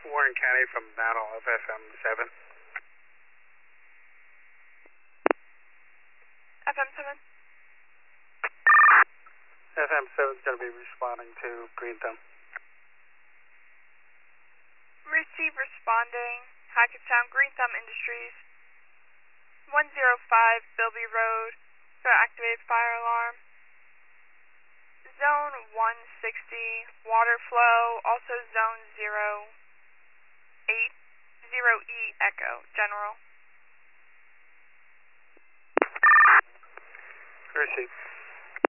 Warren County from Battle of FM7. FM7. FM7 is going to be responding to Green Thumb. Receive responding. Hackett Sound, Green Thumb Industries. 105 Bilby Road. Go activate fire alarm. Zone 160, water flow, also zone 080E Echo, General. Receive.